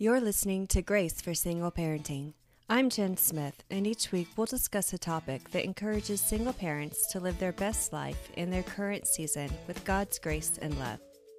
You're listening to Grace for Single Parenting. I'm Jen Smith, and each week we'll discuss a topic that encourages single parents to live their best life in their current season with God's grace and love.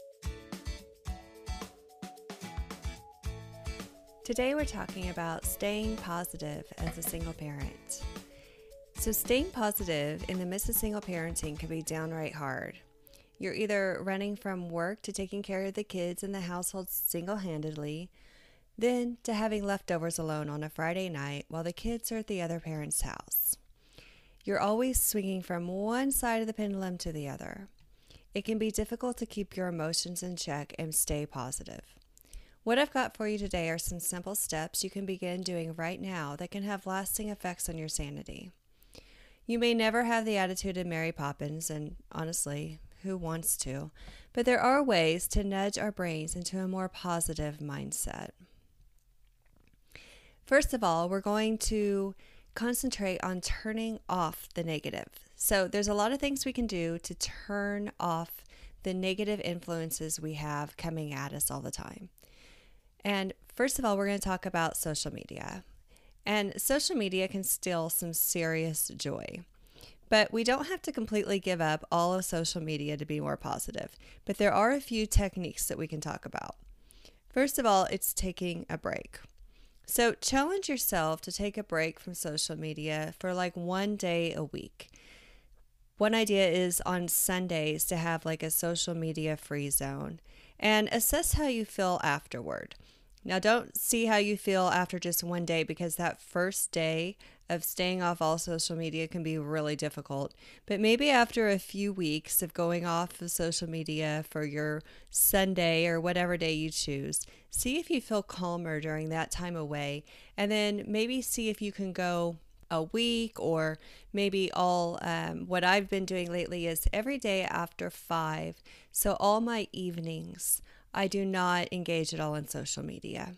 Today we're talking about staying positive as a single parent. So staying positive in the midst of single parenting can be downright hard. You're either running from work to taking care of the kids in the household single-handedly, then to having leftovers alone on a Friday night while the kids are at the other parent's house. You're always swinging from one side of the pendulum to the other. It can be difficult to keep your emotions in check and stay positive. What I've got for you today are some simple steps you can begin doing right now that can have lasting effects on your sanity. You may never have the attitude of Mary Poppins, and honestly, who wants to? But there are ways to nudge our brains into a more positive mindset. First of all, we're going to concentrate on turning off the negative. So there's a lot of things we can do to turn off the negative influences we have coming at us all the time. And first of all, we're going to talk about social media. And social media can steal some serious joy. But we don't have to completely give up all of social media to be more positive. But there are a few techniques that we can talk about. First of all, it's taking a break. So challenge yourself to take a break from social media for like one day a week. One idea is on Sundays to have like a social media free zone and assess how you feel afterward. Now don't see how you feel after just one day, because that first day of staying off all social media can be really difficult. But maybe after a few weeks of going off of social media for your Sunday or whatever day you choose, see if you feel calmer during that time away, and then maybe see if you can go a week, or maybe all what I've been doing lately is every day after 5. So all my evenings, I do not engage at all in social media.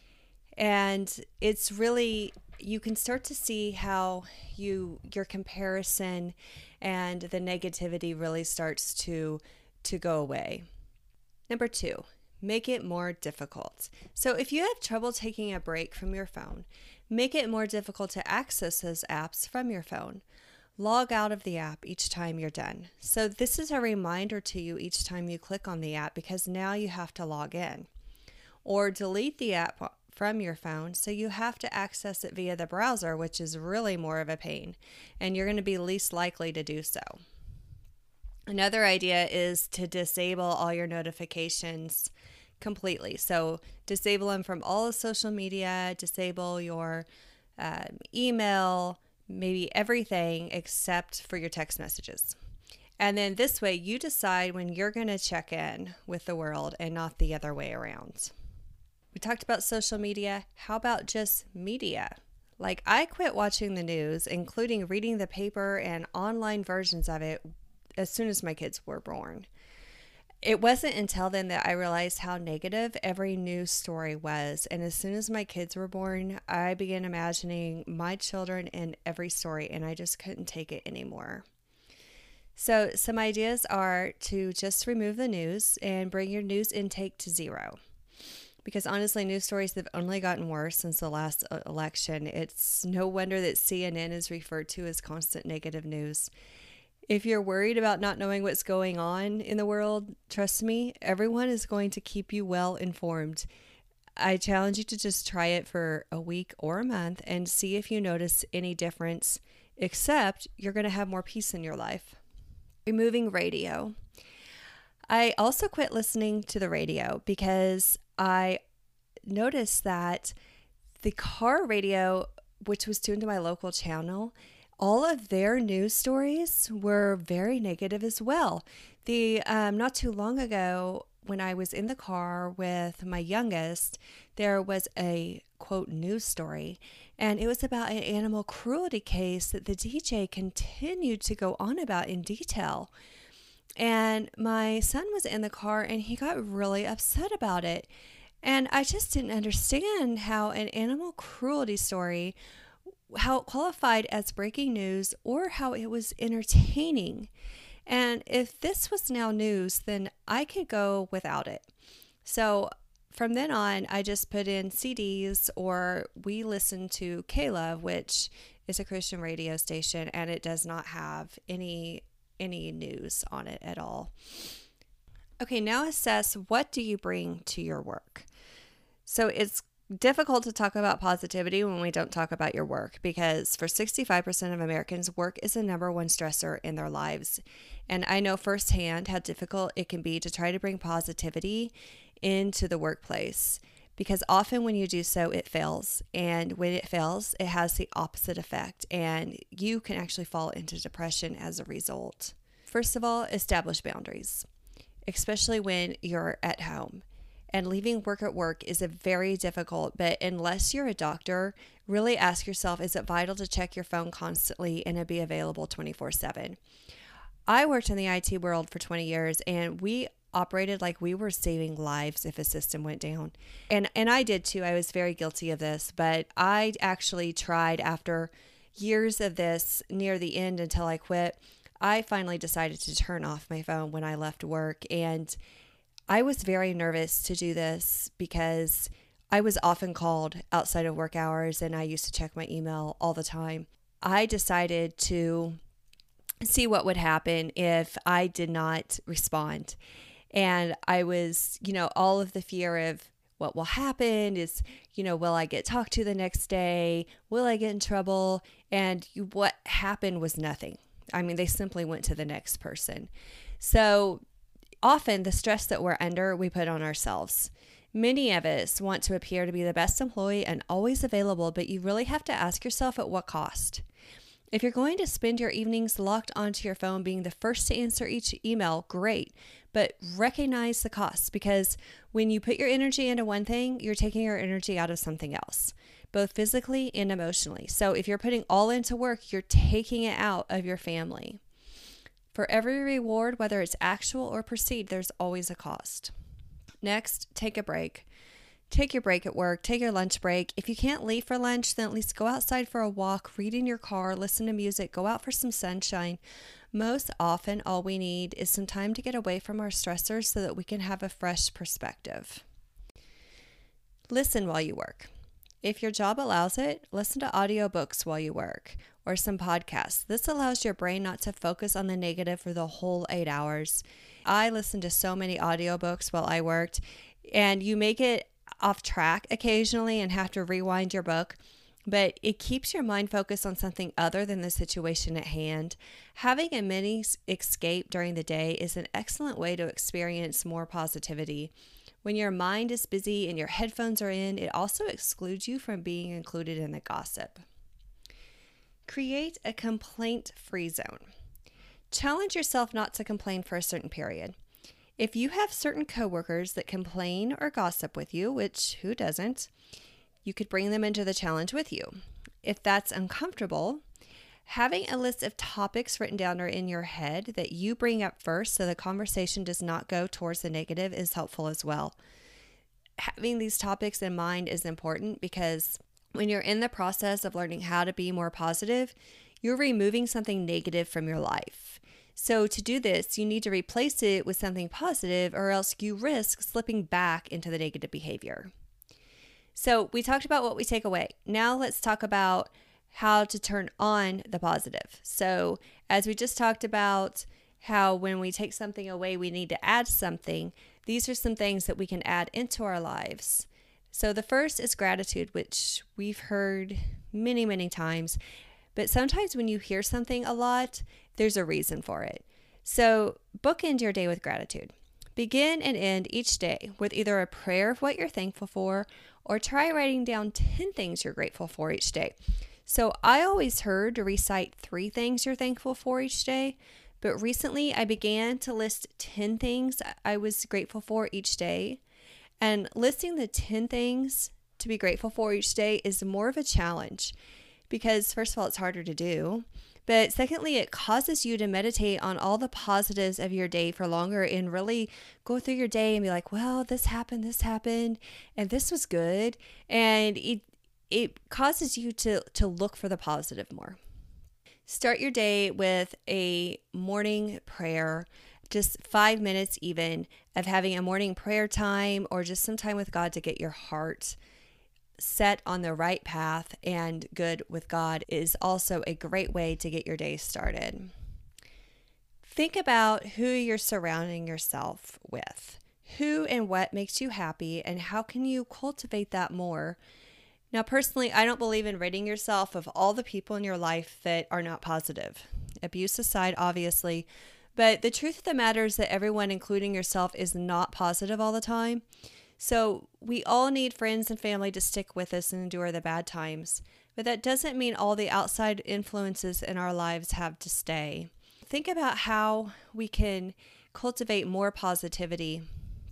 And it's really, you can start to see how your comparison and the negativity really starts to go away. Number 2, make it more difficult. So if you have trouble taking a break from your phone, make it more difficult to access those apps from your phone. Log out of the app each time you're done. So this is a reminder to you each time you click on the app, because now you have to log in. Or delete the app from your phone, so you have to access it via the browser, which is really more of a pain, and you're going to be least likely to do so. Another idea is to disable all your notifications completely. So disable them from all of social media, disable your email, maybe everything except for your text messages. And then this way you decide when you're going to check in with the world and not the other way around. We talked about social media. How about just media? Like, I quit watching the news, including reading the paper and online versions of it, as soon as my kids were born. It wasn't until then that I realized how negative every news story was. And as soon as my kids were born, I began imagining my children in every story, and I just couldn't take it anymore. So some ideas are to just remove the news and bring your news intake to 0. Because honestly, news stories have only gotten worse since the last election. It's no wonder that CNN is referred to as constant negative news. If you're worried about not knowing what's going on in the world, trust me, everyone is going to keep you well informed. I challenge you to just try it for a week or a month and see if you notice any difference, except you're going to have more peace in your life. Removing radio. I also quit listening to the radio because I noticed that the car radio, which was tuned to my local channel, all of their news stories were very negative as well. Not too long ago, when I was in the car with my youngest, there was a quote news story, and it was about an animal cruelty case that the DJ continued to go on about in detail. And my son was in the car and he got really upset about it. And I just didn't understand how an animal cruelty story, how it qualified as breaking news, or how it was entertaining. And if this was now news, then I could go without it. So from then on, I just put in CDs, or we listen to K-Love, which is a Christian radio station, and it does not have any news on it at all. Okay, now assess, what do you bring to your work? So it's difficult to talk about positivity when we don't talk about your work, because for 65% of Americans, work is the number one stressor in their lives. And I know firsthand how difficult it can be to try to bring positivity into the workplace, because often when you do so, it fails. And when it fails, it has the opposite effect, and you can actually fall into depression as a result. First of all, establish boundaries, especially when you're at home. And leaving work at work is a very difficult, but unless you're a doctor, really ask yourself, is it vital to check your phone constantly and to be available 24/7? I worked in the IT world for 20 years, and we operated like we were saving lives if a system went down. And I did too. I was very guilty of this, but I actually tried, after years of this, near the end until I quit, I finally decided to turn off my phone when I left work. And I was very nervous to do this because I was often called outside of work hours, and I used to check my email all the time. I decided to see what would happen if I did not respond. And I was, all of the fear of what will happen is, will I get talked to the next day? Will I get in trouble? And what happened was nothing. I mean, they simply went to the next person. So often the stress that we're under, we put on ourselves. Many of us want to appear to be the best employee and always available, but you really have to ask yourself, at what cost? If you're going to spend your evenings locked onto your phone being the first to answer each email, great, but recognize the costs, because when you put your energy into one thing, you're taking your energy out of something else, both physically and emotionally. So if you're putting all into work, you're taking it out of your family. For every reward, whether it's actual or perceived, there's always a cost. Next, take a break. Take your break at work, take your lunch break. If you can't leave for lunch, then at least go outside for a walk, read in your car, listen to music, go out for some sunshine. Most often, all we need is some time to get away from our stressors so that we can have a fresh perspective. Listen while you work. If your job allows it, listen to audiobooks while you work, or some podcasts. This allows your brain not to focus on the negative for the whole 8 hours. I listened to so many audiobooks while I worked, and you make it off track occasionally and have to rewind your book, but it keeps your mind focused on something other than the situation at hand. Having a mini escape during the day is an excellent way to experience more positivity. When your mind is busy and your headphones are in, it also excludes you from being included in the gossip. Create a complaint-free zone. Challenge yourself not to complain for a certain period. If you have certain coworkers that complain or gossip with you, which who doesn't, you could bring them into the challenge with you. If that's uncomfortable, having a list of topics written down or in your head that you bring up first so the conversation does not go towards the negative is helpful as well. Having these topics in mind is important, because when you're in the process of learning how to be more positive, you're removing something negative from your life. So to do this, you need to replace it with something positive, or else you risk slipping back into the negative behavior. So we talked about what we take away. Now let's talk about how to turn on the positive. So as we just talked about how when we take something away, we need to add something, these are some things that we can add into our lives. So the first is gratitude, which we've heard many, many times. But sometimes when you hear something a lot, there's a reason for it. So bookend your day with gratitude. Begin and end each day with either a prayer of what you're thankful for, or try writing down 10 things you're grateful for each day. So I always heard to recite 3 things you're thankful for each day, but recently I began to list 10 things I was grateful for each day. And listing the 10 things to be grateful for each day is more of a challenge, because first of all, it's harder to do. But secondly, it causes you to meditate on all the positives of your day for longer and really go through your day and be like, well, this happened, and this was good. And it causes you to look for the positive more. Start your day with a morning prayer. just 5 minutes even of having a morning prayer time or just some time with God to get your heart set on the right path and good with God is also a great way to get your day started. Think about who you're surrounding yourself with. Who and what makes you happy, and how can you cultivate that more? Now, personally, I don't believe in ridding yourself of all the people in your life that are not positive. Abuse aside, obviously, but the truth of the matter is that everyone, including yourself, is not positive all the time. So we all need friends and family to stick with us and endure the bad times. But that doesn't mean all the outside influences in our lives have to stay. Think about how we can cultivate more positivity.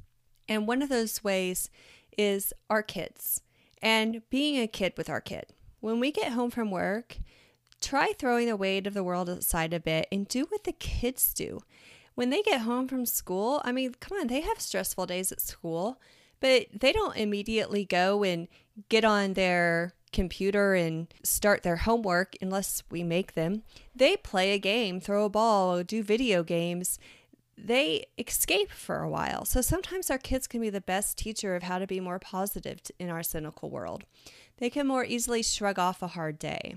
And one of those ways is our kids and being a kid with our kid. When we get home from work, try throwing the weight of the world aside a bit and do what the kids do. When they get home from school, I mean, come on, they have stressful days at school. But they don't immediately go and get on their computer and start their homework unless we make them. They play a game, throw a ball, do video games. They escape for a while. So sometimes our kids can be the best teacher of how to be more positive in our cynical world. They can more easily shrug off a hard day.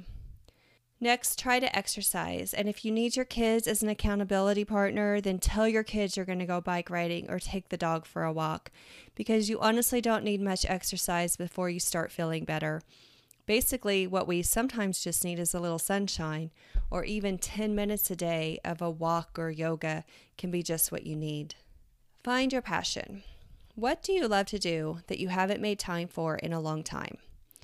Next, try to exercise. And if you need your kids as an accountability partner, then tell your kids you're going to go bike riding or take the dog for a walk, because you honestly don't need much exercise before you start feeling better. Basically, what we sometimes just need is a little sunshine, or even 10 minutes a day of a walk or yoga can be just what you need. Find your passion. What do you love to do that you haven't made time for in a long time?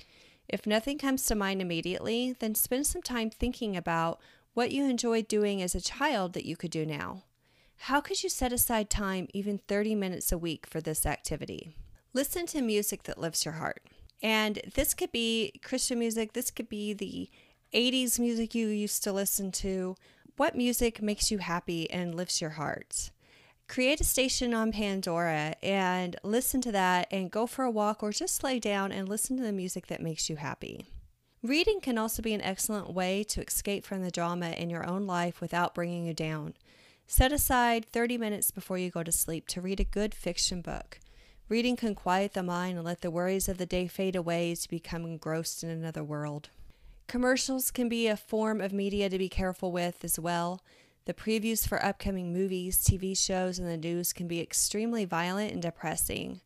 If nothing comes to mind immediately, then spend some time thinking about what you enjoyed doing as a child that you could do now. How could you set aside time, even 30 minutes a week, for this activity? Listen to music that lifts your heart. And this could be Christian music. This could be the 80s music you used to listen to. What music makes you happy and lifts your heart? Create a station on Pandora and listen to that, and go for a walk or just lay down and listen to the music that makes you happy. Reading can also be an excellent way to escape from the drama in your own life without bringing you down. Set aside 30 minutes before you go to sleep to read a good fiction book. Reading can quiet the mind and let the worries of the day fade away to become engrossed in another world. Commercials can be a form of media to be careful with as well. The previews for upcoming movies, TV shows, and the news can be extremely violent and depressing.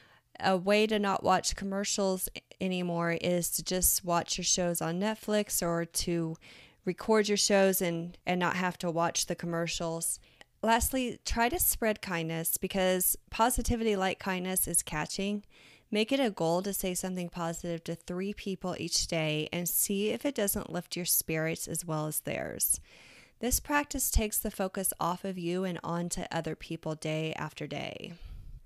A way to not watch commercials anymore is to just watch your shows on Netflix, or to record your shows and not have to watch the commercials. Lastly, try to spread kindness, because positivity like kindness is catching. Make it a goal to say something positive to 3 people each day and see if it doesn't lift your spirits as well as theirs. This practice takes the focus off of you and onto other people day after day.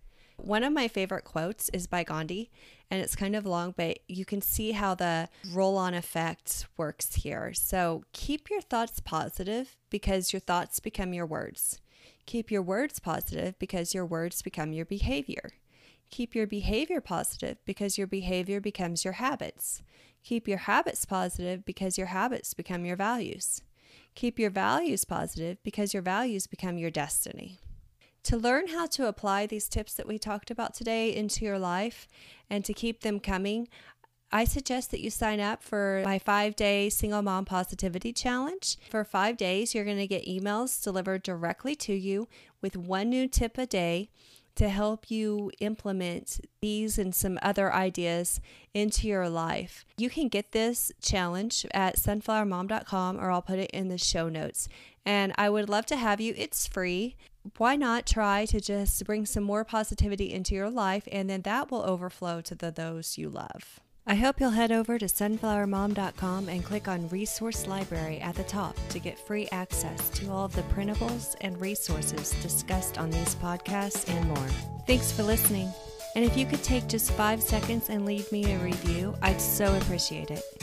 One of my favorite quotes is by Gandhi, and it's kind of long, but you can see how the roll-on effect works here. So keep your thoughts positive, because your thoughts become your words. Keep your words positive, because your words become your behavior. Keep your behavior positive, because your behavior becomes your habits. Keep your habits positive, because your habits become your values. Keep your values positive, because your values become your destiny. To learn how to apply these tips that we talked about today into your life and to keep them coming, I suggest that you sign up for my 5-day Single Mom Positivity Challenge. For 5 days, you're going to get emails delivered directly to you with 1 new tip a day to help you implement these and some other ideas into your life. You can get this challenge at sunflowermom.com, or I'll put it in the show notes. And I would love to have you. It's free. Why not try to just bring some more positivity into your life, and then that will overflow to those you love. I hope you'll head over to sunflowermom.com and click on Resource Library at the top to get free access to all of the printables and resources discussed on these podcasts and more. Thanks for listening. And if you could take just 5 seconds and leave me a review, I'd so appreciate it.